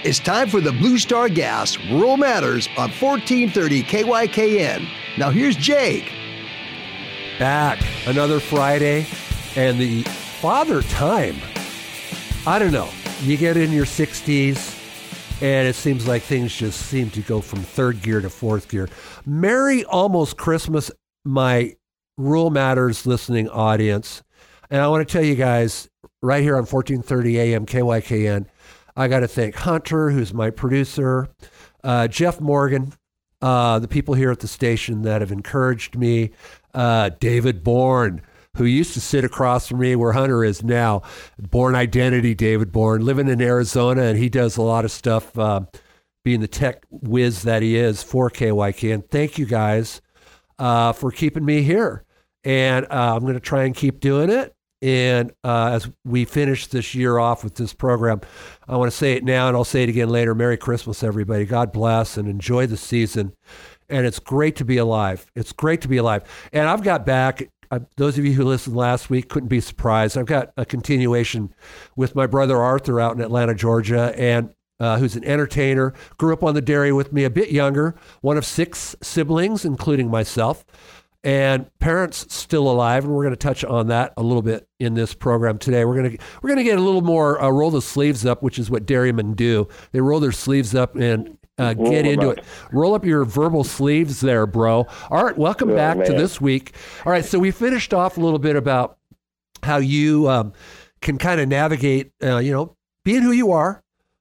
It's time for the Blue Star Gas Rural Matters on 1430 KYKN. Now here's Jake. Back another Friday, and the father time. I don't know. You get in your 60s, and it seems like things just seem to go from third gear to fourth gear. Merry almost Christmas, my Rural Matters listening audience. And I want to tell you guys, right here on 1430 AM KYKN, I got to thank Hunter, who's my producer, Jeff Morgan, the people here at the station that have encouraged me, David Bourne, who used to sit across from me where Hunter is now, Bourne Identity, David Bourne, living in Arizona, and he does a lot of stuff, being the tech whiz that he is for KYKN. Thank you guys for keeping me here. And I'm going to try and keep doing it. And as we finish this year off with this program, I want to say it now and I'll say it again later. Merry Christmas, everybody. God bless and enjoy the season. And it's great to be alive. It's great to be alive. And I've got back, those of you who listened last week couldn't be surprised. I've got a continuation with my brother Arthur out in Atlanta, Georgia, and who's an entertainer, grew up on the dairy with me, a bit younger, one of 6 siblings, including myself. And parents still alive, and we're going to touch on that a little bit in this program today. We're going to get a little more roll the sleeves up, which is what dairymen do. They roll their sleeves up and get into it. Roll up your verbal sleeves there, bro. All right, welcome back to this week. All right, so we finished off a little bit about how you can kind of navigate, being who you are,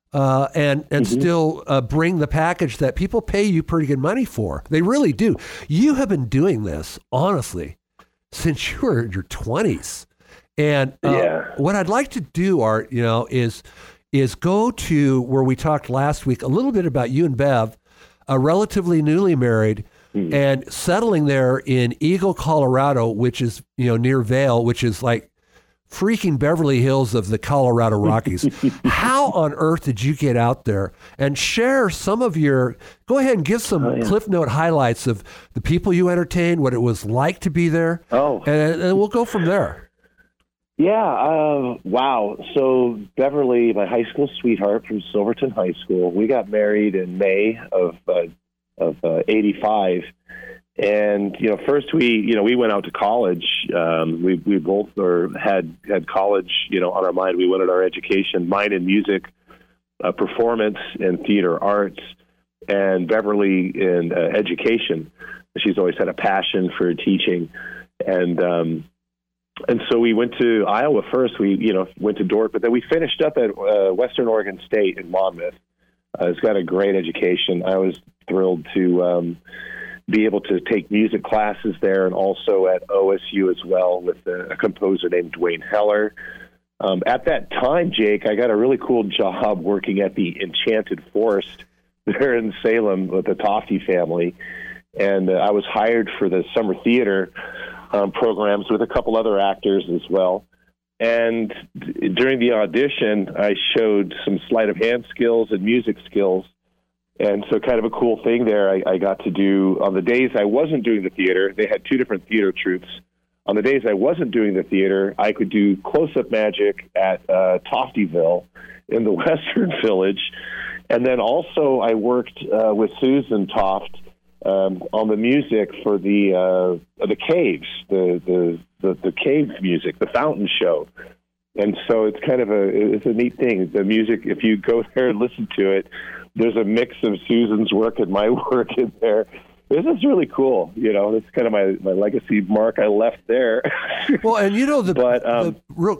and still bring the package that people pay you pretty good money for. They really do. You have been doing this, honestly, since you were in your 20s. And what I'd like to do, Art, is go to where we talked last week, a little bit about you and Bev, relatively newly married, and settling there in Eagle, Colorado, which is, near Vail, which is like freaking Beverly Hills of the Colorado Rockies. How on earth did you get out there and share some of go ahead and give some Cliff Note highlights of the people you entertained, what it was like to be there, and we'll go from there. Yeah, wow. So Beverly, my high school sweetheart from Silverton High School, we got married in May of 85. And, first we went out to college. We both had college, on our mind. We wanted our education, mine in music, performance and theater arts, and Beverly in education. She's always had a passion for teaching. And so we went to Iowa first. We, went to Dordt, but then we finished up at Western Oregon State in Monmouth. It's got a great education. I was thrilled to be able to take music classes there, and also at OSU as well with a composer named Dwayne Heller. At that time, Jake, I got a really cool job working at the Enchanted Forest there in Salem with the Tofty family. And I was hired for the summer theater programs with a couple other actors as well. And during the audition, I showed some sleight of hand skills and music skills. And so kind of a cool thing there I got to do on the days I wasn't doing the theater. They had 2 different theater troupes. On the days I wasn't doing the theater, I could do close-up magic at Toftyville in the Western Village. And then also I worked with Susan Toft on the music for the caves, the cave music, the fountain show. And so it's kind of it's a neat thing. The music, if you go there and listen to it, there's a mix of Susan's work and my work in there. This is really cool. That's kind of my legacy mark I left there. Well, and the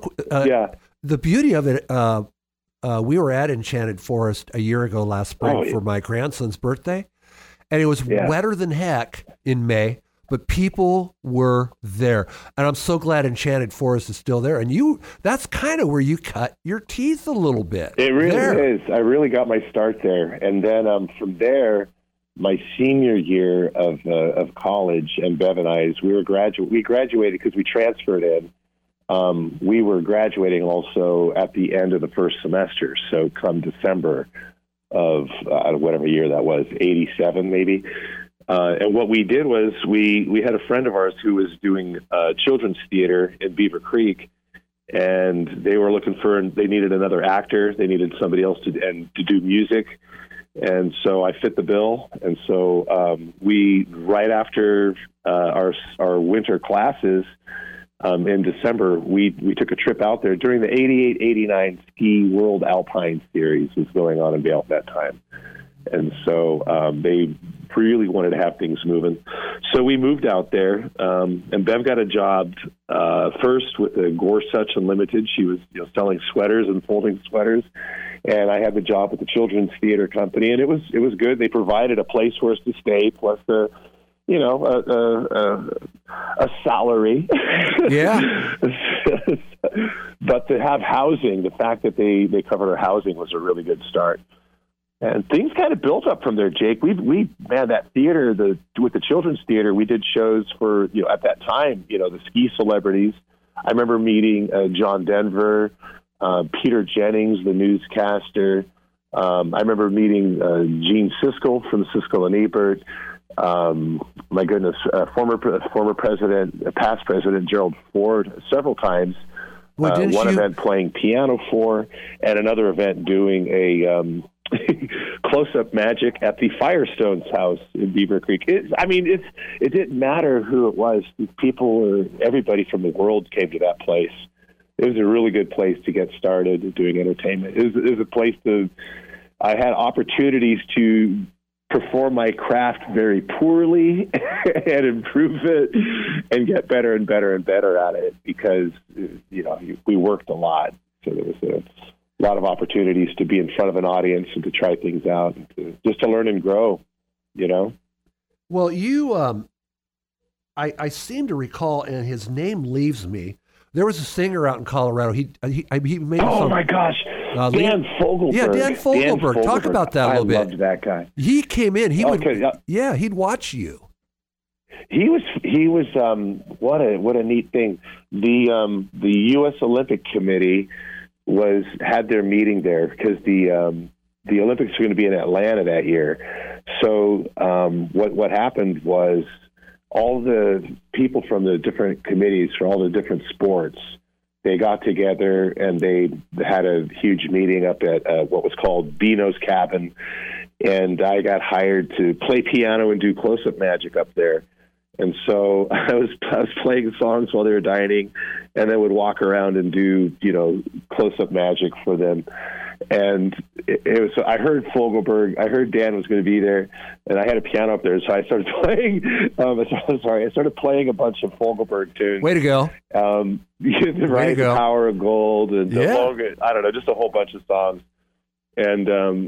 beauty of it, we were at Enchanted Forest a year ago last spring for my grandson's birthday, and it was wetter than heck in May, but people were there. And I'm so glad Enchanted Forest is still there. And that's kind of where you cut your teeth a little bit. It really is. I really got my start there. And then from there, my senior year of college, and Bev and I, we graduated because we transferred in. We were graduating also at the end of the first semester. So come December of whatever year that was, 87 maybe. And what we did was we had a friend of ours who was doing children's theater in Beaver Creek, and they were they needed another actor. They needed somebody else to do music. And so I fit the bill. And so we, right after our winter classes in December, we took a trip out there during the 88-89 Ski World Alpine Series was going on in Vail at that time. And so they really wanted to have things moving. So we moved out there, and Bev got a job first with the Gorsuch Unlimited. She was selling sweaters and folding sweaters. And I had the job with the Children's Theater Company, and it was good. They provided a place for us to stay, plus a salary. Yeah. But to have housing, the fact that they covered our housing was a really good start. And things kind of built up from there, Jake. That theater, with the Children's Theater, we did shows for, at that time, the ski celebrities. I remember meeting John Denver, Peter Jennings, the newscaster. I remember meeting Gene Siskel from Siskel and Ebert. My goodness, former president, past president Gerald Ford, several times. Well, event playing piano for, and another event doing a close-up magic at the Firestone's house in Beaver Creek. It didn't matter who it was. Everybody from the world came to that place. It was a really good place to get started doing entertainment. It was a place I had opportunities to perform my craft very poorly and improve it and get better and better and better at it because, we worked a lot. So there was a lot of opportunities to be in front of an audience and to try things out and just to learn and grow, Well, you, I seem to recall, and his name leaves me, there was a singer out in Colorado. He made a song. Oh my gosh. Dan Fogelberg. Yeah, Dan Fogelberg. Talk about that a little bit. I loved that guy. He came in. He'd watch you. He was what a neat thing. The U.S. Olympic Committee had their meeting there because the Olympics were going to be in Atlanta that year. So what happened was all the people from the different committees for all the different sports, they got together and they had a huge meeting up at what was called Beano's Cabin. And I got hired to play piano and do close-up magic up there. And so I was playing songs while they were dining, and then would walk around and do, close-up magic for them. And it was, I heard Fogelberg, I heard Dan was going to be there, and I had a piano up there, so I started playing, I started playing a bunch of Fogelberg tunes. Way to go. The Power of Gold, and I don't know, just a whole bunch of songs. And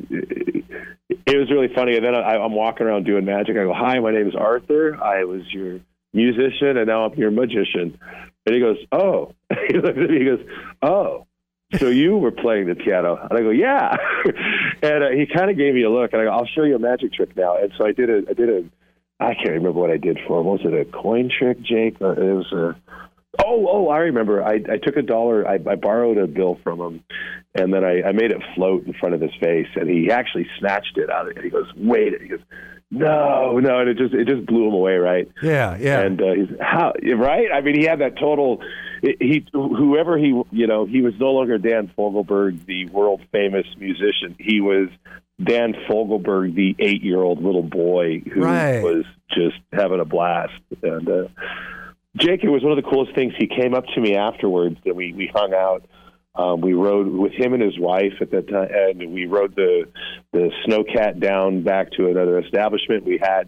it was really funny. And then I'm walking around doing magic. I go, "Hi, my name is Arthur. I was your musician, and now I'm your magician." And he goes, "Oh." He looks at me, he goes, "Oh, so you were playing the piano?" And I go, "Yeah." And he kind of gave me a look, and I go, "I'll show you a magic trick now." And so I did a I can't remember what I did for him. Was it a coin trick, Jake? It was a... Oh, I remember. I took $1. I borrowed a bill from him, and then I made it float in front of his face, and he actually snatched it out. And he goes, "Wait!" He goes, "No!" And it just blew him away, right? Yeah. And he's right. I mean, he had that total. He was no longer Dan Fogelberg, the world famous musician. He was Dan Fogelberg, the 8-year-old little boy who was just having a blast. And Jake, it was one of the coolest things. He came up to me afterwards, and we hung out. We rode with him and his wife at that time, and we rode the Snowcat down back to another establishment. We had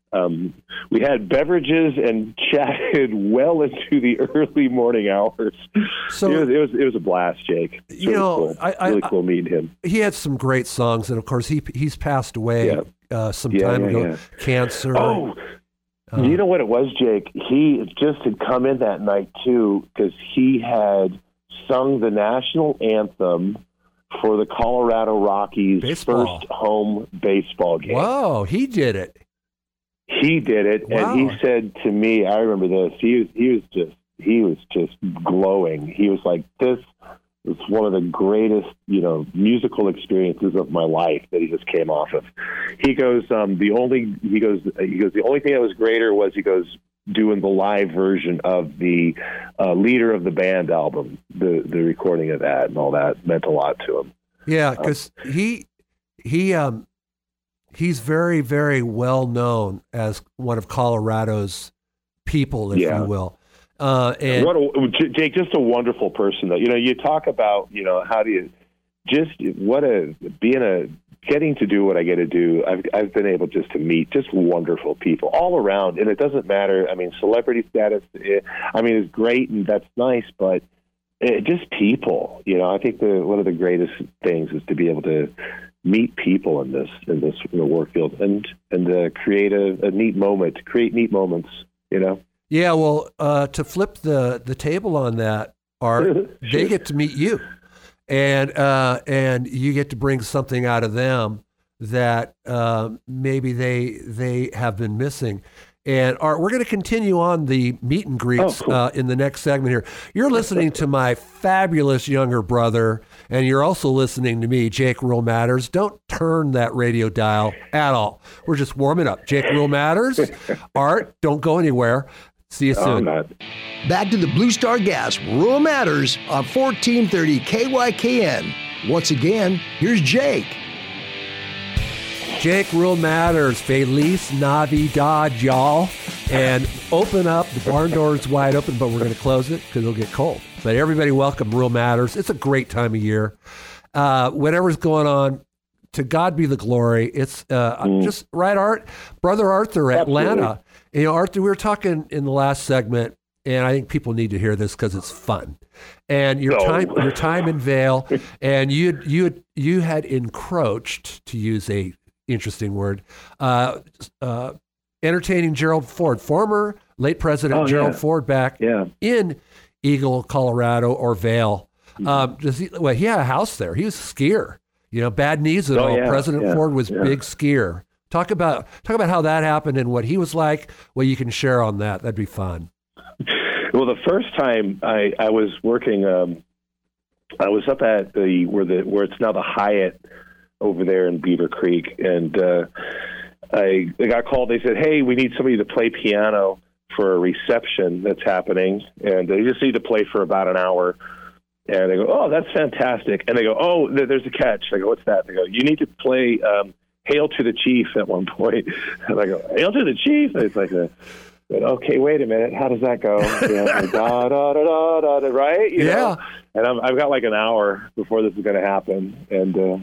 beverages and chatted well into the early morning hours. So it was a blast, Jake. Cool. Really cool meeting him. He had some great songs, and of course he's passed away some time ago. Cancer. Oh. You know what it was, Jake? He just had come in that night, too, because he had sung the national anthem for the Colorado Rockies' first home baseball game. Whoa, he did it. He did it, and he said to me, I remember this, he was just glowing. He was like, "This is one of the greatest, musical experiences of my life that he just came off of." He goes, the only thing that was greater was, he goes, doing the live version of the Leader of the Band album. The recording of that and all that meant a lot to him. Yeah, because he's very, very well known as one of Colorado's people, if you will. And Jake, just a wonderful person. Though, you talk about, how do you getting to do what I get to do. I've been able just to meet just wonderful people all around, and it doesn't matter. I mean, celebrity status, is great and that's nice, but just people. I think one of the greatest things is to be able to meet people in this work field and create a neat moment, create neat moments. Yeah, well, to flip the table on that, Art, they get to meet you, and you get to bring something out of them that maybe they have been missing. And Art, we're going to continue on the meet and greets in the next segment here. You're listening to my fabulous younger brother, and you're also listening to me, Jake Real Matters. Don't turn that radio dial at all. We're just warming up. Jake Real Matters. Art, don't go anywhere. See you soon. Back to the Blue Star Gas Rural Matters on 1430 KYKN. Once again, here's Jake. Jake Real Matters. Feliz Navidad, y'all. And open up. The barn door is wide open, but we're going to close it because it'll get cold. But everybody welcome Real Matters. It's a great time of year. Whatever's going on, to God be the glory. It's just right, Art. Brother Arthur, Atlanta. Arthur, we were talking in the last segment, and I think people need to hear this because it's fun. And your time in Vail, and you had encroached, to use a interesting word, entertaining Gerald Ford, former late President Gerald Ford, back in Eagle, Colorado, or Vail. He had a house there. He was a skier. Bad knees and all. President Ford was big skier. Talk about how that happened and what he was like. What you can share on that. That'd be fun. Well, the first time I was working, I was up at where it's now the Hyatt over there in Beaver Creek, and I got called. They said, "Hey, we need somebody to play piano for a reception that's happening, and they just need to play for about an hour." And I go, "Oh, that's fantastic." And they go, "Oh, there's a catch." I go, "What's that?" They go, "You need to play Hail to the Chief at one point." And I go, "Hail to the Chief?" And it's like, okay, wait a minute. How does that go? Like, da, da, da, da, da, da, right? You know? And I've got like an hour before this is going to happen. And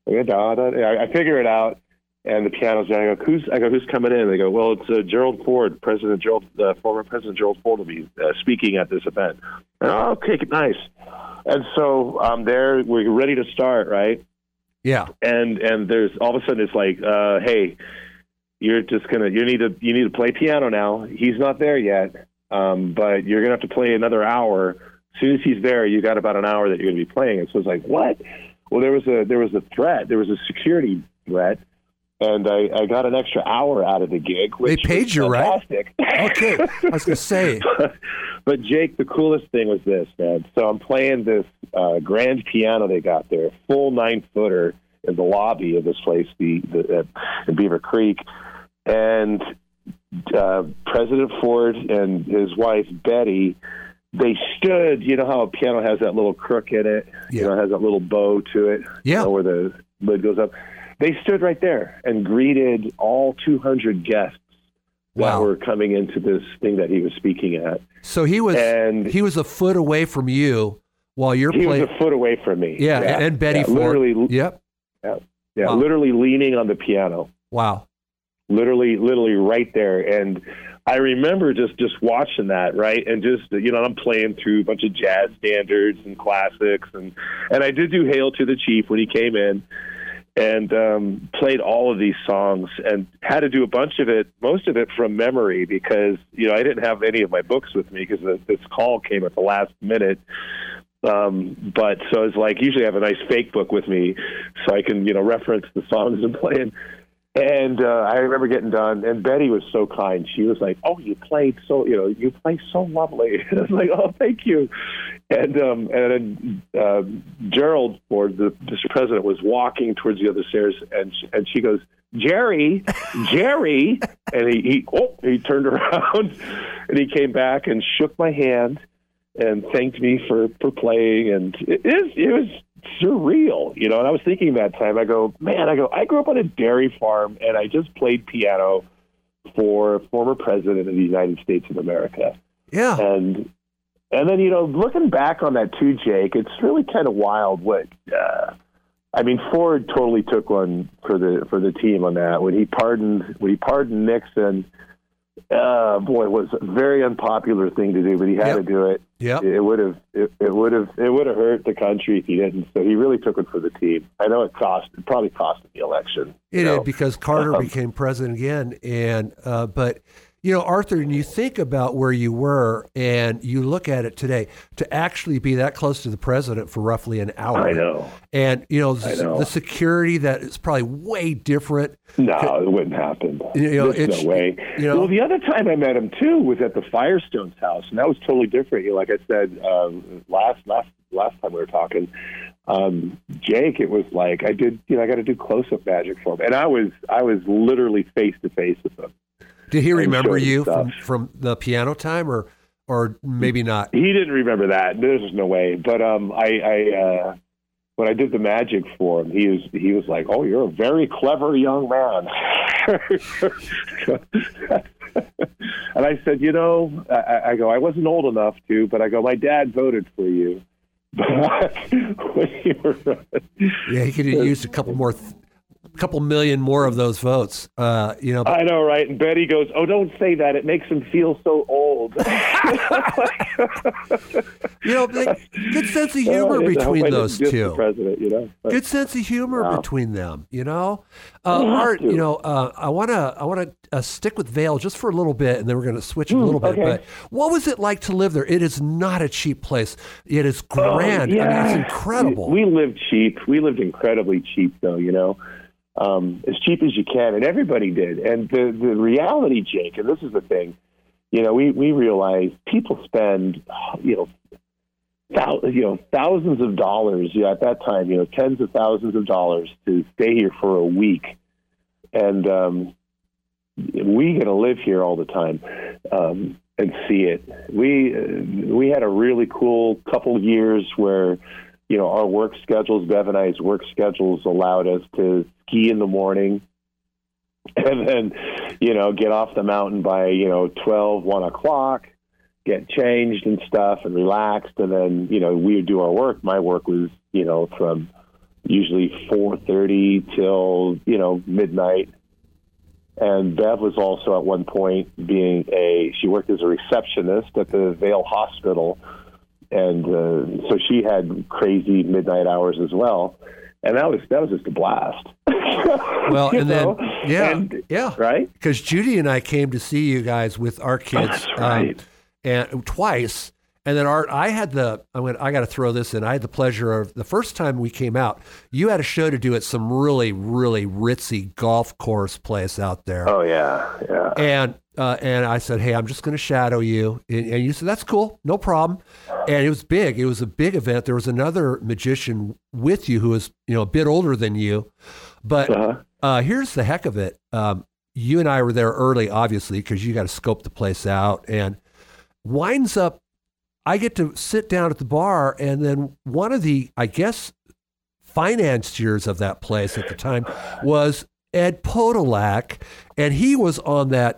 I figure it out. And the piano's there. I go, who's coming in? They go, well, it's Gerald Ford, former President Gerald Ford will be speaking at this event. And, okay, nice. And so I'm there. We're ready to start, right? Yeah. And there's all of a sudden it's like, hey, you need to play piano now. He's not there yet, but you're gonna have to play another hour. As soon as he's there, you got about an hour that you're gonna be playing. And so it's like, what? Well, there was a threat. There was a security threat. And I got an extra hour out of the gig. Which they paid you, fantastic. Right? Okay. I was going to say. But Jake, the coolest thing was this, man. So I'm playing this grand piano they got there, full 9-footer in the lobby of this place, in Beaver Creek. And President Ford and his wife, Betty, they stood, you know how a piano has that little crook in it? Yeah. You know, it has that little bow to it, where the lid goes up. They stood right there and greeted all 200 guests that were coming into this thing that he was speaking at. So he was a foot away from you while you're playing. He was a foot away from me. Yeah, and Betty Ford. Literally, yep. Yeah, literally leaning on the piano. Wow. Literally right there. And I remember just watching that, right? And just, I'm playing through a bunch of jazz standards and classics. And I did do Hail to the Chief when he came in. And played all of these songs and had to do a bunch of it, most of it from memory because, I didn't have any of my books with me because this call came at the last minute. But so it's like usually I have a nice fake book with me so I can, reference the songs I'm playing. And I remember getting done, and Betty was so kind. She was like, "Oh, you play so lovely." I was like, "Oh, thank you." And then Gerald Ford, the Mr. President, was walking towards the other stairs, and she goes, "Jerry," and he turned around, and he came back and shook my hand and thanked me for playing, and it was surreal, And I was thinking that time, I go, I grew up on a dairy farm, and I just played piano for a former president of the United States of America. Yeah. And then, looking back on that too, Jake, it's really kind of wild what, Ford totally took one for the team on that. When he pardoned Nixon, it was a very unpopular thing to do, but he had to do it. Yeah, it would have hurt the country if he didn't. So he really took it for the team. I know it probably cost him the election. It did, because Carter became president again, and but. Arthur, and you think about where you were and you look at it today, to actually be that close to the president for roughly an hour. I know. And, the security that is probably way different. No, it wouldn't happen. There's no way. Well, the other time I met him, too, was at the Firestone's house, and that was totally different. Like I said, last time we were talking, Jake, it was like I got to do close-up magic for him. And I was literally face-to-face with him. Did he remember you from the piano time, or maybe not? He didn't remember that. There's no way. But I when I did the magic for him, he was like, "Oh, you're a very clever young man." And I said, I go, I wasn't old enough to, but I go, my dad voted for you. Yeah, he could have used a couple million more of those votes, I know, right? And Betty goes, "Oh, don't say that. It makes him feel so old." Good sense of humor between those two. President, Good sense of humor between them. Art. I want to stick with Vail just for a little bit, and then we're going to switch a little bit. Okay. But what was it like to live there? It is not a cheap place. It is grand. Yeah. It's incredible. We lived cheap. We lived incredibly cheap, though. As cheap as you can, and everybody did. And the reality, Jake, and this is the thing, we realize people spend, thousands of dollars, at that time, tens of thousands of dollars to stay here for a week. And we get to live here all the time and see it. We had a really cool couple of years where, our work schedules, Bev and I's work schedules allowed us to ski in the morning and then, get off the mountain by, 12, 1 o'clock, get changed and stuff and relaxed. And then, we would do our work. My work was, from usually 4:30 till, midnight. And Bev was also at one point she worked as a receptionist at the Vail Hospital. And so she had crazy midnight hours as well. And that was just a blast. Well, and then, right? Because Judy and I came to see you guys with our kids, that's right. And twice. And then Art, I got to throw this in. I had the pleasure of the first time we came out, you had a show to do at some really, really ritzy golf course place out there. Oh yeah. And I said, "Hey, I'm just going to shadow you." And you said, "That's cool, no problem." And it was big. It was a big event. There was another magician with you who was, a bit older than you. But here's the heck of it. You and I were there early, obviously, because you got to scope the place out. And winds up, I get to sit down at the bar, and then one of the, I guess, financiers of that place at the time was Ed Podolak, and he was on that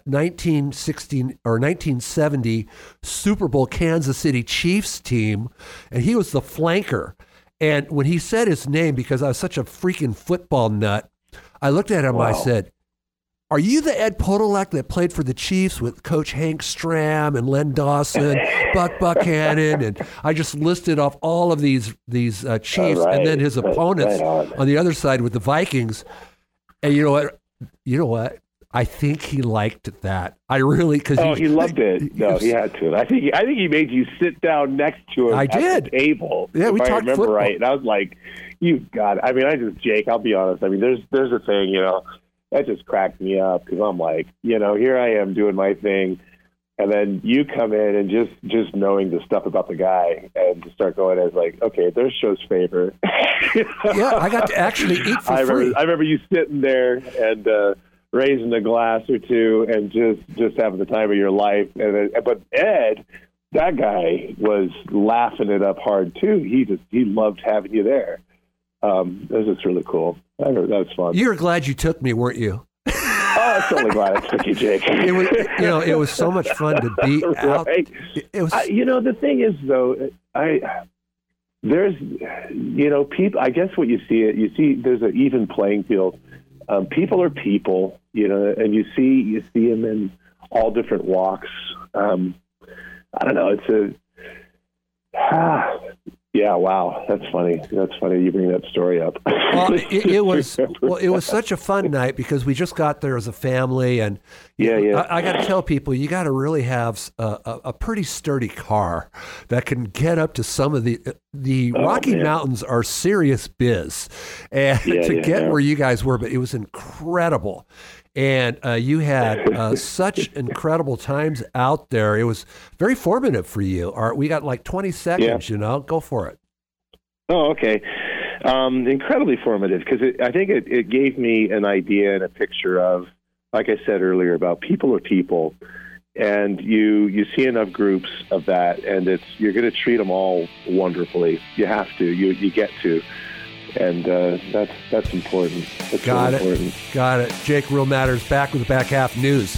1960 or 1970 Super Bowl Kansas City Chiefs team, and he was the flanker. And when he said his name, because I was such a freaking football nut, I looked at him and I said, "Are you the Ed Podolak that played for the Chiefs with Coach Hank Stram and Len Dawson, Buck Buchanan?" And I just listed off all of these Chiefs, and then his opponents on the other side with the Vikings. And you know what? I think he liked that. I really, because he loved it. No, he had to. I think he made you sit down next to him. I at did. The table. Yeah, we talked I remember football. Right, and I was like, "You got it." I mean, Jake. I'll be honest. I mean, there's a thing, that just cracked me up because I'm like, here I am doing my thing. And then you come in and just knowing the stuff about the guy and to start going as like, okay, there's Show's favor. Yeah, I got to actually eat for free. I remember you sitting there and raising a glass or two and just having the time of your life. But Ed, that guy was laughing it up hard too. He loved having you there. It was just really cool. That was fun. You were glad you took me, weren't you? Oh, I'm totally glad I took you, Jake. It was so much fun to be out. Right. It was. The thing is, though, there's people. I guess what you see there's an even playing field. People are people, and you see them in all different walks. I don't know. Yeah, wow, that's funny. That's funny. You bring that story up. Well, it was such a fun night because we just got there as a family, and I got to tell people, you got to really have a pretty sturdy car that can get up to some of the Rocky Mountains are serious biz, and where you guys were, but it was incredible. And you had such incredible times out there. It was very formative for you. We got like 20 seconds, Go for it. Oh, okay. Incredibly formative because I think it gave me an idea and a picture of, like I said earlier, about people are people. And you see enough groups of that, and you're going to treat them all wonderfully. You have to. You get to. And that's important. That's Got really it. Important. Got it. Jake Real Matters back with the back half news.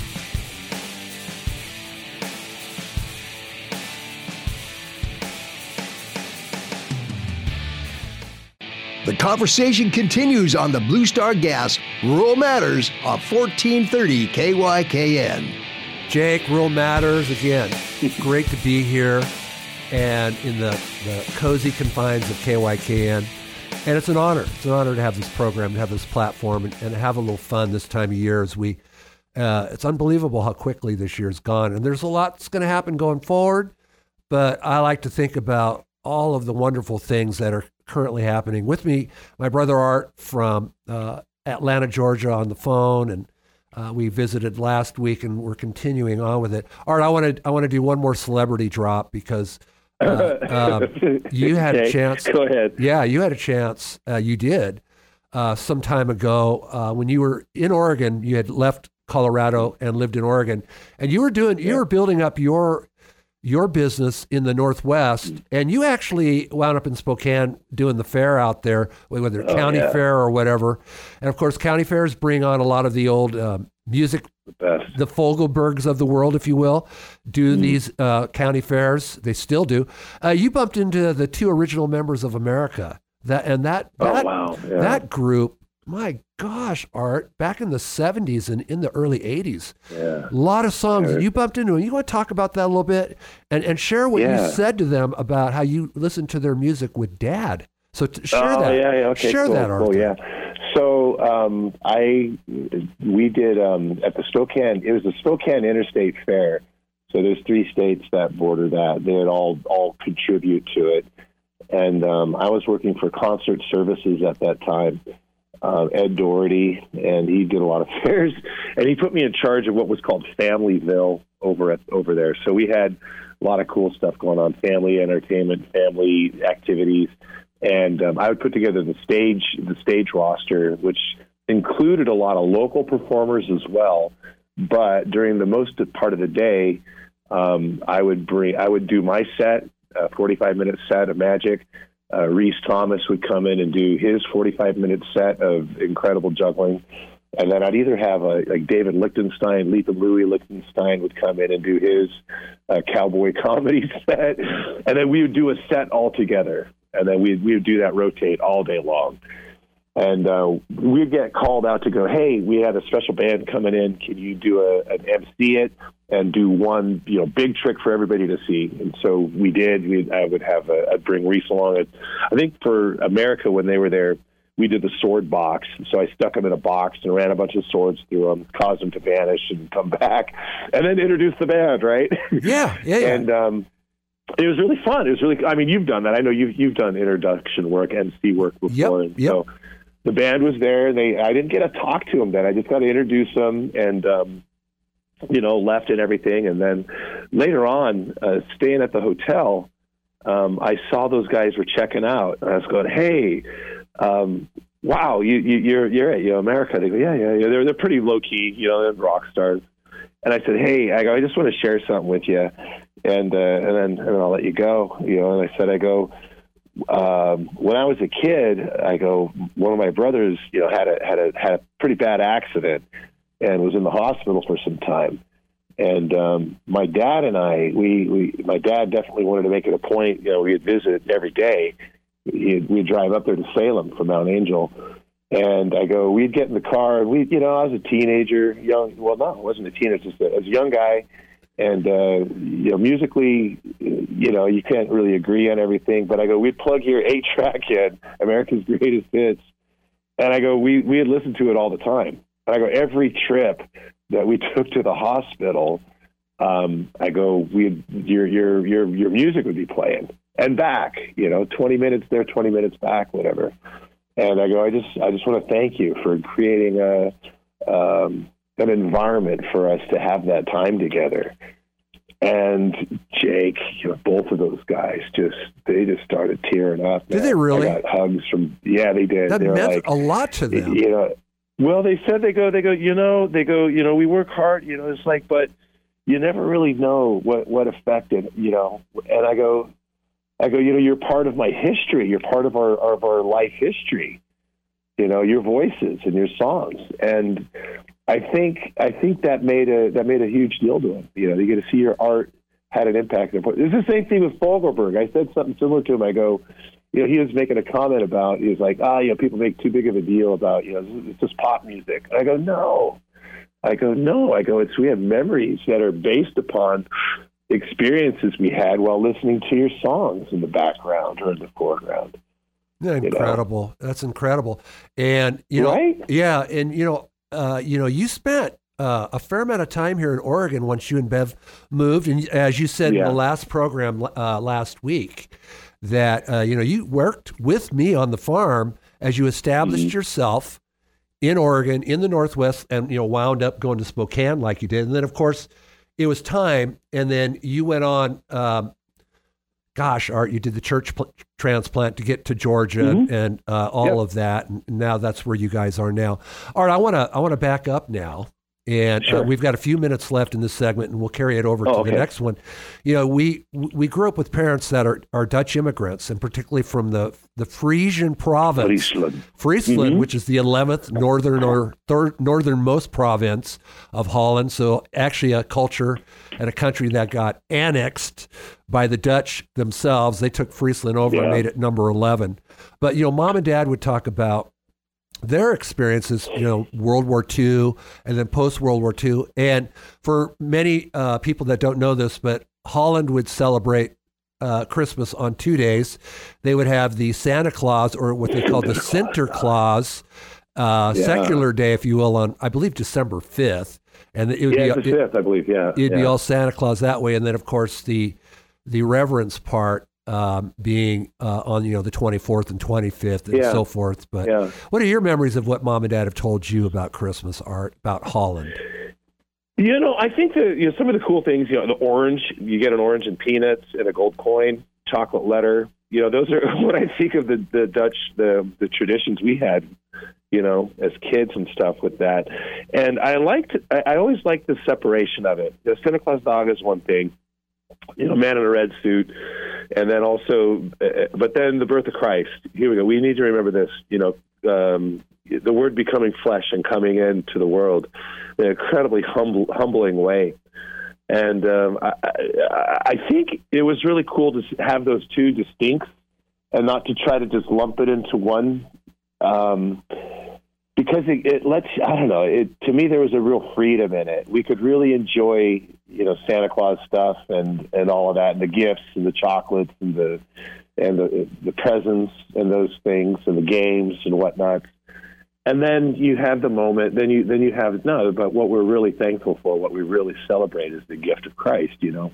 The conversation continues on the Blue Star Gas Rural Matters of 1430 KYKN. Jake, Rural Matters again. Great to be here and in the cozy confines of KYKN. And it's an honor. It's an honor to have this program, to have this platform, and have a little fun this time of year as it's unbelievable how quickly this year's gone. And there's a lot that's going to happen going forward, but I like to think about all of the wonderful things that are currently happening. With me, my brother Art from Atlanta, Georgia on the phone, and we visited last week, and we're continuing on with it. Art, I want to do one more celebrity drop because you had a chance. Go ahead. Yeah, you had a chance. You did some time ago when you were in Oregon. You had left Colorado and lived in Oregon, and you were building up your business in the Northwest, and you actually wound up in Spokane doing the fair out there, whether county fair or whatever. And of course, county fairs bring on a lot of the old music. The Fogelbergs of the world, if you will, do these county fairs. They still do. You bumped into the two original members of America. That group. My gosh, Art! Back in the '70s and in the early '80s, a lot of songs that you bumped into. And you want to talk about that a little bit and share what you said to them about how you listened to their music with Dad. So share that. Okay, share cool, that, Art. Cool, yeah. So we did at the Spokane. It was the Spokane Interstate Fair. So there's 3 states that border that. They all contribute to it. And I was working for Concert Services at that time. Ed Doherty, and he did a lot of fairs, and he put me in charge of what was called Familyville over there. So we had a lot of cool stuff going on, family entertainment, family activities. And I would put together the stage roster, which included a lot of local performers as well. But during the most part of the day, I would do my set, a 45-minute set of magic. Reese Thomas would come in and do his 45-minute set of incredible juggling. And then I'd either have like David Lichtenstein, Letha Louie Lichtenstein would come in and do his cowboy comedy set. And then we would do a set all together. And then we would do that rotate all day long. And we'd get called out to go, hey, we had a special band coming in. Can you do an MC it and do one, big trick for everybody to see? And so we did. I'd bring Reese along. I think for America, when they were there, we did the sword box. So I stuck them in a box and ran a bunch of swords through them, caused them to vanish and come back, and then introduced the band, right? Yeah. And it was really fun. It was really, you've done that. I know you've done introduction work, MC work before. Yep. So the band was there. I didn't get to talk to them then. I just got to introduce them and, left and everything. And then later on, staying at the hotel, I saw those guys were checking out. And I was going, hey, wow, you're at America. They go, yeah. They're pretty low key, they're rock stars. And I said, hey, I just want to share something with you, and then I'll let you go. And I said, when I was a kid, one of my brothers, had a pretty bad accident and was in the hospital for some time. And my dad and my dad definitely wanted to make it a point. We'd visit every day. We'd drive up there to Salem from Mount Angel. And we'd get in the car, and I was a teenager, young. Well, no, I wasn't a teenager, just a young guy. And, musically, you can't really agree on everything. But we'd plug your 8-track in, America's Greatest Hits. And we had listened to it all the time. And every trip that we took to the hospital, your music would be playing. And back, 20 minutes there, 20 minutes back, whatever. And I just want to thank you for creating an environment for us to have that time together. And Jake, both of those guys they just started tearing up. Did they really? I got hugs from, yeah, they did. That meant a lot to them. Well, they said, we work hard, it's like, but you never really know what affected, and I go, you're part of my history. You're part of our life history, your voices and your songs. And I think that made a huge deal to him. You get to see your art had an impact. It's the same thing with Fogelberg. I said something similar to him. He was making a comment about, he was like, people make too big of a deal about, it's just pop music. And I go, no. We have memories that are based upon experiences we had while listening to your songs in the background or in the foreground. Yeah, incredible. That's incredible. And, right? Yeah. And, you spent a fair amount of time here in Oregon once you and Bev moved. And as you said in the last program last week, that, you worked with me on the farm as you established yourself in Oregon, in the Northwest, and, wound up going to Spokane like you did. And then, of course, it was time, and then you went on, Art, you did the church transplant to get to Georgia and all of that, and now that's where you guys are now. Art, I want to back up now, and we've got a few minutes left in this segment, and we'll carry it over to the next one. We grew up with parents that are Dutch immigrants, and particularly from the Frisian province, Friesland, which is the 11th northernmost province of Holland. So actually a culture and a country that got annexed by the Dutch themselves. They took Friesland over and made it number 11. But, Mom and Dad would talk about their experiences, World War II and then post-World War II. And for many people that don't know this, but Holland would celebrate Christmas on 2 days. They would have the Santa Claus, or what they call the Sinterklaas, secular day, if you will, on, I believe, December 5th. And it would be the 5th, I believe, It'd be all Santa Claus that way. And then, of course, the reverence part being on, the 24th and 25th and so forth. But what are your memories of what Mom and Dad have told you about Christmas, Art, about Holland? I think that some of the cool things, the orange, you get an orange and peanuts and a gold coin, chocolate letter. Those are when I think of the Dutch, the traditions we had, as kids and stuff with that. And I always liked the separation of it. The Santa Claus dog is one thing, man in a red suit, and then also, but then the birth of Christ. Here we go. We need to remember this. The Word becoming flesh and coming into the world in an incredibly humbling way. And I think it was really cool to have those two distinct and not to try to just lump it into one, because it lets, I don't know, to me there was a real freedom in it. We could really enjoy, Santa Claus stuff and all of that, and the gifts and the chocolates and the presents and those things and the games and whatnot. And then you have the moment. Then you have but what we're really thankful for, what we really celebrate, is the gift of Christ. To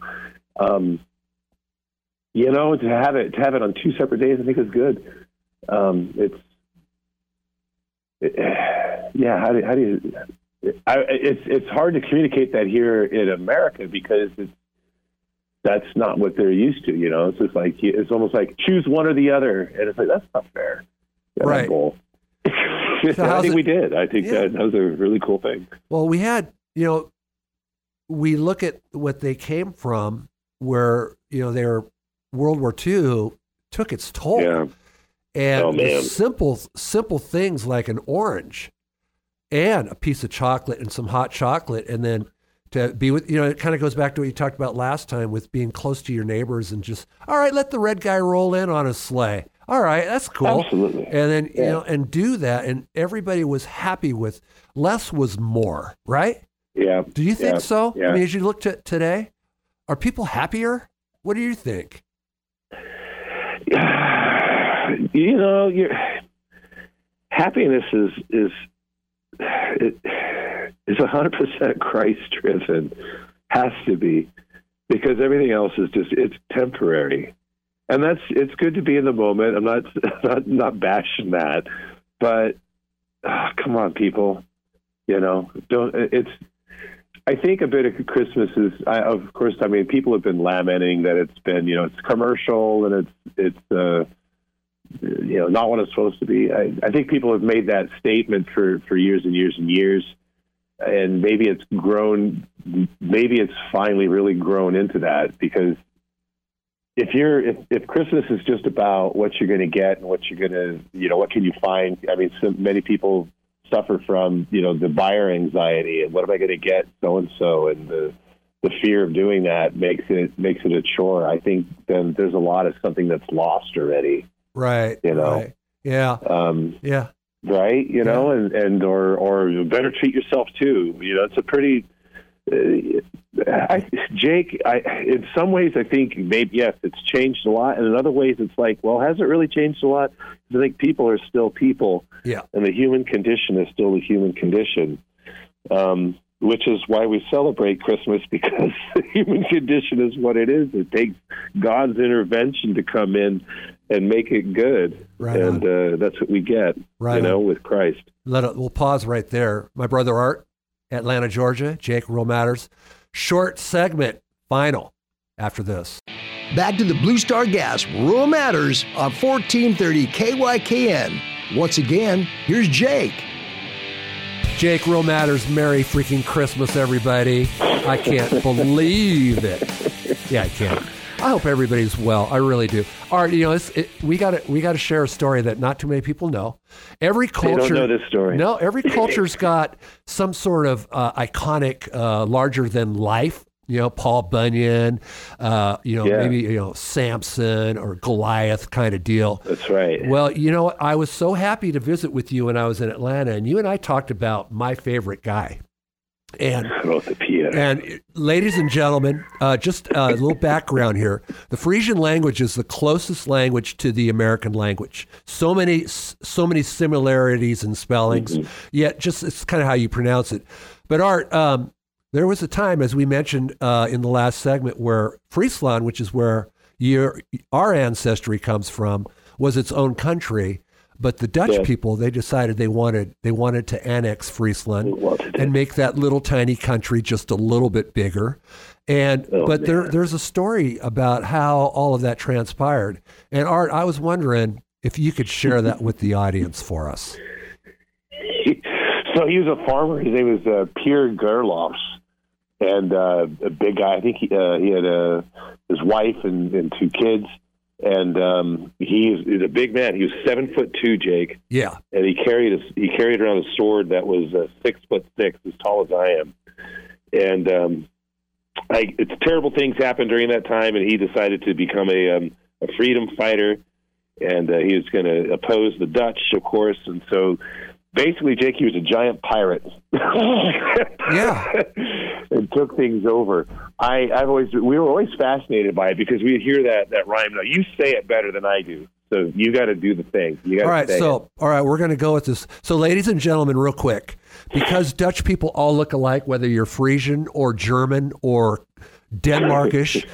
have it on two separate days, I think is good. yeah, how do you? It's hard to communicate that here in America because that's not what they're used to. You know, it's just like it's almost like choose one or the other, and it's like that's not fair. Right. So I think we did. I think that was a really cool thing. Well, we had, we look at what they came from, where their World War II took its toll. Yeah. And the simple things like an orange and a piece of chocolate and some hot chocolate, and then to be with, it kind of goes back to what you talked about last time with being close to your neighbors and just, all right, let the red guy roll in on his sleigh. All right, that's cool. Absolutely. And then, and do that. And everybody was happy with less was more, right? Yeah. Do you think so? Yeah. I mean, as you look to today, are people happier? What do you think? Happiness is 100% Christ driven. Has to be, because everything else is it's temporary. And it's good to be in the moment. I'm not bashing that, but come on, people, I think a bit of Christmas is, of course, I mean, people have been lamenting that it's been, it's commercial and it's not what it's supposed to be. I think people have made that statement for years and years and years, and maybe it's grown. Maybe it's finally really grown into that, because if Christmas is just about what you're going to get and what you're going to, what can you find? I mean, so many people suffer from, the buyer anxiety and what am I going to get so-and-so, and the fear of doing that makes it a chore. I think then there's a lot of something that's lost already. Right. Right. Yeah. Right. And or better treat yourself too. It's a pretty, Jake, in some ways, I think maybe, yes, it's changed a lot. And in other ways, it's like, well, has it really changed a lot? I think people are still people. Yeah. And the human condition is still the human condition, which is why we celebrate Christmas, because the human condition is what it is. It takes God's intervention to come in and make it good. Right. And that's what we get, with Christ. We'll pause right there. My brother Art, Atlanta, Georgia. Jake, Real Matters. Short segment, final, after this. Back to the Blue Star Gas Rural Matters on 1430 KYKN. Once again, here's Jake. Jake, Real Matters. Merry freaking Christmas, everybody. I can't believe it. Yeah, I can't. I hope everybody's well. I really do. Art, we got to share a story that not too many people know. Every culture, they don't know this story. No, every culture's got some sort of iconic, larger than life. Paul Bunyan. Maybe Samson or Goliath kind of deal. That's right. Well, I was so happy to visit with you when I was in Atlanta, and you and I talked about my favorite guy. And ladies and gentlemen, just a little background here. The Frisian language is the closest language to the American language. So many similarities in spellings, yet just it's kind of how you pronounce it. But Art, there was a time, as we mentioned in the last segment, where Friesland, which is where our ancestry comes from, was its own country. But the Dutch people, they decided they wanted to annex Friesland and make that little tiny country just a little bit bigger. And there's a story about how all of that transpired. And Art, I was wondering if you could share that with the audience for us. So he was a farmer. His name was Pierre Gerlofs, and a big guy. I think he had his wife and two kids. And he's a big man. He was 7'2", Jake. Yeah. And he carried around a sword that was 6'6", as tall as I am. And terrible things happened during that time, and he decided to become a freedom fighter. And he was going to oppose the Dutch, of course. And so, basically, Jake, he was a giant pirate. Yeah. And took things over. We were always fascinated by it, because we'd hear that rhyme. Now, you say it better than I do, so you got to do the thing. All right, we're going to go with this. So, ladies and gentlemen, real quick, because Dutch people all look alike, whether you're Frisian or German or Denmarkish,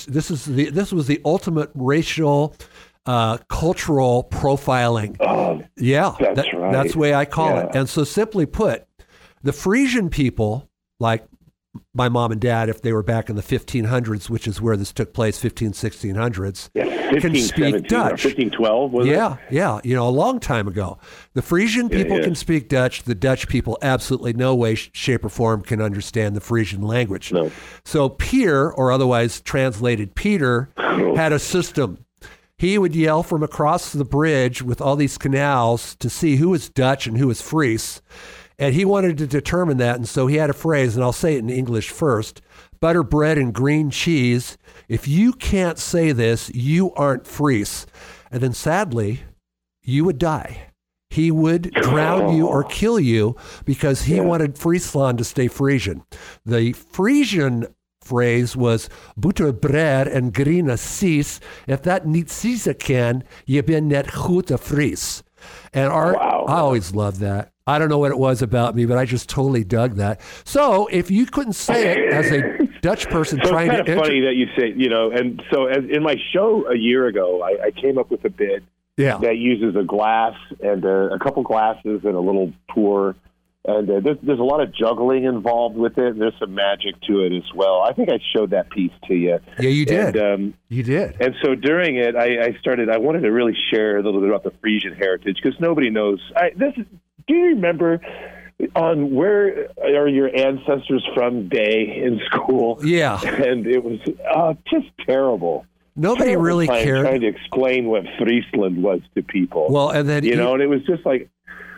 this was the ultimate racial cultural profiling. Yeah, That's right. That's the way I call Yeah. it. And so simply put, the Frisian people, like my mom and dad, if they were back in the 1500s, which is where this took place, 1600s, Yeah, can speak Dutch. 1512, was it? Yeah, a long time ago. The Frisian people can speak Dutch. The Dutch people absolutely no way, shape, or form can understand the Frisian language. No. So Pier, or otherwise translated Peter, had a system. He would yell from across the bridge with all these canals to see who was Dutch and who was Fries. And he wanted to determine that, and so he had a phrase, and I'll say it in English first: butter, bread, and green cheese. If you can't say this, you aren't Fries. And then sadly, you would die. He would drown you or kill you because he wanted Friesland to stay Frisian. The Frisian phrase was butter, bread, and green cheese. If that niet cheese kan, je bent net goed Fries. And I always loved that. I don't know what it was about me, but I just totally dug that. So if you couldn't say it as a Dutch person trying to... It's kind of funny that you say, and so as in my show a year ago, I came up with a bit that uses a glass and a couple glasses and a little pour. And there's a lot of juggling involved with it, and there's some magic to it as well. I think I showed that piece to you. Yeah, you did. And, you did. And so during it, I wanted to really share a little bit about the Frisian heritage, because nobody knows. Do you remember on where are your ancestors from day in school? Yeah. And it was just terrible. Nobody really cared. Trying to explain what Friesland was to people. Well, and then... and it was just like...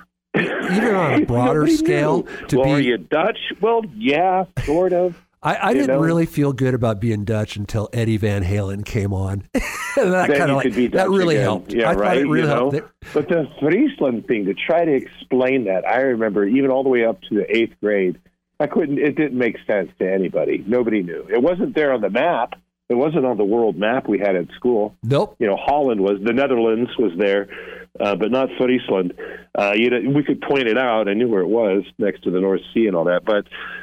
Even on a broader scale, are you Dutch? Well, yeah, sort of. I didn't really feel good about being Dutch until Eddie Van Halen came on. that really helped. Yeah, I thought it really helped. But the Friesland thing, to try to explain that, I remember even all the way up to the 8th grade, it didn't make sense to anybody. Nobody knew. It wasn't there on the map. It wasn't on the world map we had at school. Nope. Holland was, the Netherlands was there, but not Friesland. We could point it out. I knew where it was, next to the North Sea and all that. But,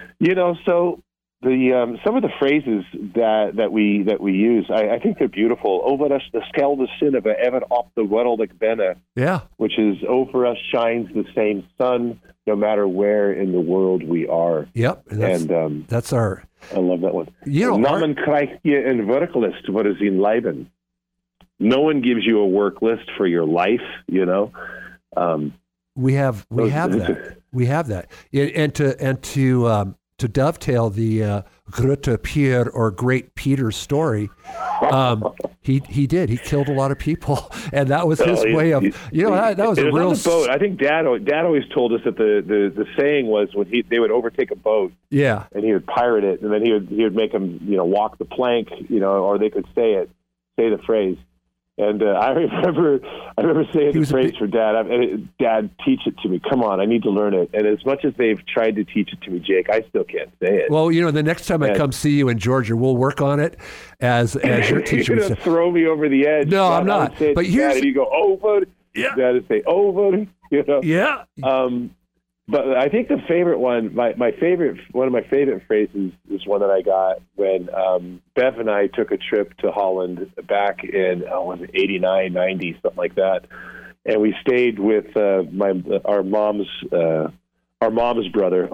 so the some of the phrases that we use, I think they're beautiful. Over us the skelde zinnen ever op de wereld ik ben. Yeah. Which is, over us shines the same sun, no matter where in the world we are. Yep. And that's our... I love that one. Namen krijg je een werklist voor zijn leven. No one gives you a work list for your life, We have that. We have that. And to dovetail the Grote Pier or Great Peter story, he did. He killed a lot of people, and that was his way of. That was a real. On the boat. I think Dad always told us that the saying was when they would overtake a boat. Yeah. And he would pirate it, and then he would make them walk the plank, or they could say the phrase. And I remember saying the phrase for Dad. Dad, teach it to me. Come on, I need to learn it. And as much as they've tried to teach it to me, Jake, I still can't say it. Well, the next time I come see you in Georgia, we'll work on it as your teacher. You're going to throw me over the edge. No, I'm not. But here's... Dad, and you go, over. Yeah. Dad would say, over. Yeah. But I think the favorite one, one of my favorite phrases is one that I got when Bev and I took a trip to Holland back in, was it 89, 90, something like that. And we stayed with our mom's brother,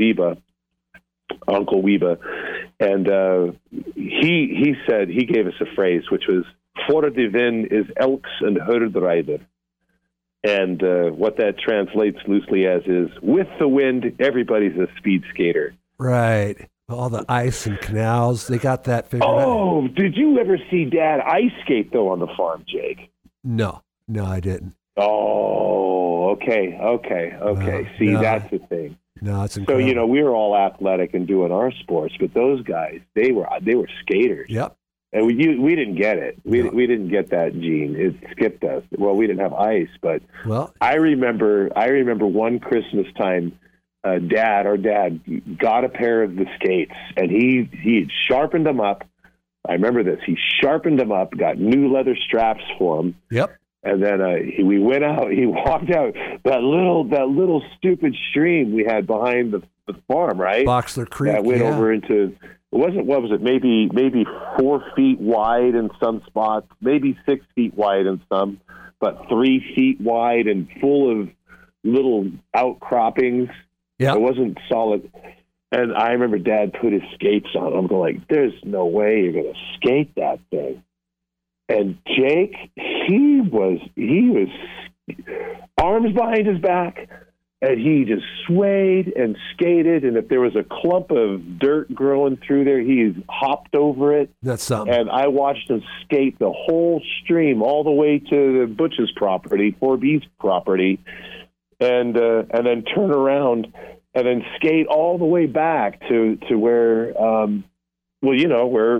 Uncle Wiebe. And he said, he gave us a phrase, which was, voor de wind is elks een herdrijder. And what that translates loosely as is, with the wind, everybody's a speed skater. Right. All the ice and canals, they got that figured out. Oh, did you ever see Dad ice skate, though, on the farm, Jake? No, I didn't. Oh, okay. That's the thing. No, it's incredible. So, we were all athletic and doing our sports, but those guys, they were skaters. Yep. And we didn't get it. We didn't get that gene. It skipped us. Well, we didn't have ice, but I remember one Christmas time, our dad got a pair of the skates, and he had sharpened them up. I remember this. He sharpened them up, got new leather straps for them. Yep. And then we went out. He walked out that little stupid stream we had behind the farm, right? Boxler Creek. That went over into. What was it? Maybe 4 feet wide in some spots, maybe 6 feet wide in some, but 3 feet wide and full of little outcroppings. Yeah. It wasn't solid. And I remember Dad put his skates on. I'm going like, there's no way you're going to skate that thing. And Jake, he was arms behind his back, and he just swayed and skated. And if there was a clump of dirt growing through there, he hopped over it. That's something. And I watched him skate the whole stream all the way to the Butch's property, 4B's property, and then turn around and then skate all the way back to where, where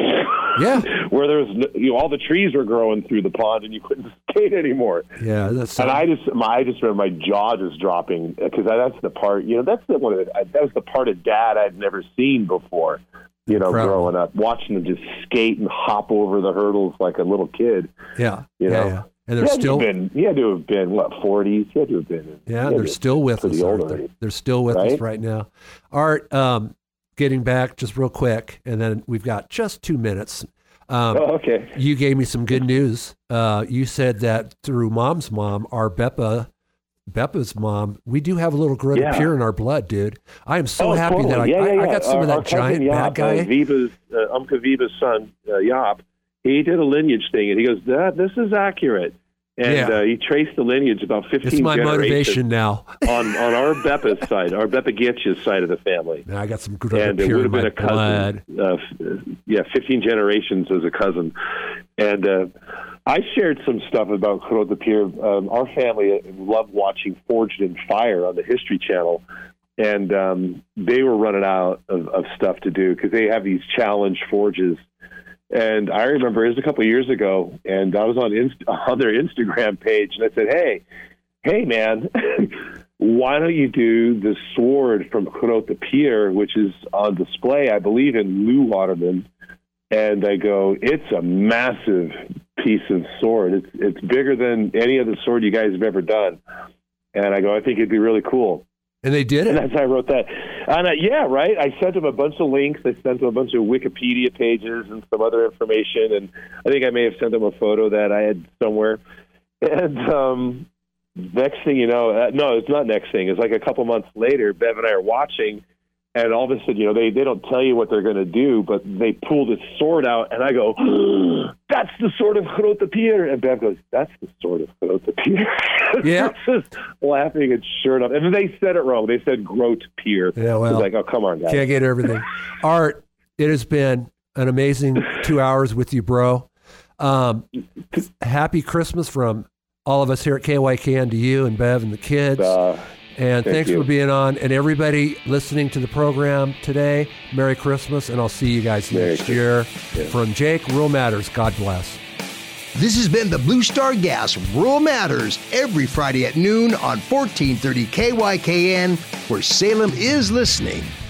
where there was all the trees were growing through the pond and you couldn't skate anymore. Yeah, that's. And I just remember my jaw just dropping because that's the part. That's that was the part of Dad I'd never seen before. Growing up, watching him just skate and hop over the hurdles like a little kid. Yeah, Yeah. And they're still. He had to have been 40s. He had to have been. Yeah, they're still with us. They're still with us right now. Art, getting back just real quick, and then we've got just 2 minutes. Okay. You gave me some good news. You said that through Mom's mom, our Beppa's mom, we do have a little Grote-Pier in our blood, dude. I am so happy that I got some of that giant bad guy. Umka Viva's son, Yop, he did a lineage thing, and he goes, this is accurate. And he traced the lineage about 15 generations. It's my motivation now. on our Beppa's side, our Beppa Getch's side of the family. Now I got some and it would have been a blood. cousin. 15 generations as a cousin. And I shared some stuff about Grote-Pier. Our family loved watching Forged in Fire on the History Channel. And they were running out of stuff to do because they have these challenge forges. And I remember it was a couple of years ago, and I was on their Instagram page, and I said, hey, man, why don't you do the sword from Grote-Pier, which is on display, I believe, in Lou Waterman. And I go, it's a massive piece of sword. It's bigger than any other sword you guys have ever done. And I go, I think it'd be really cool. And they did it. And that's how I wrote that. And right. I sent them a bunch of links. I sent them a bunch of Wikipedia pages and some other information. And I think I may have sent them a photo that I had somewhere. And next thing you know, no, it's not next thing. It's like a couple months later, Bev and I are watching. And all of a sudden, they don't tell you what they're going to do, but they pull this sword out, and I go, that's the sword of Grote-Pier. And Bev goes, that's the sword of Grote-Pier. Yeah. Just laughing and sure enough. And then they said it wrong. They said Grote-Pier. Yeah, well. It's like, oh, come on, guys. Can't get everything. Art, it has been an amazing 2 hours with you, bro. Happy Christmas from all of us here at KYKN to you and Bev and the kids. And thanks for being on. And everybody listening to the program today, Merry Christmas, and I'll see you guys next year. Yeah. From Jake, Rural Matters, God bless. This has been the Blue Star Gas Rural Matters every Friday at noon on 1430 KYKN, where Salem is listening.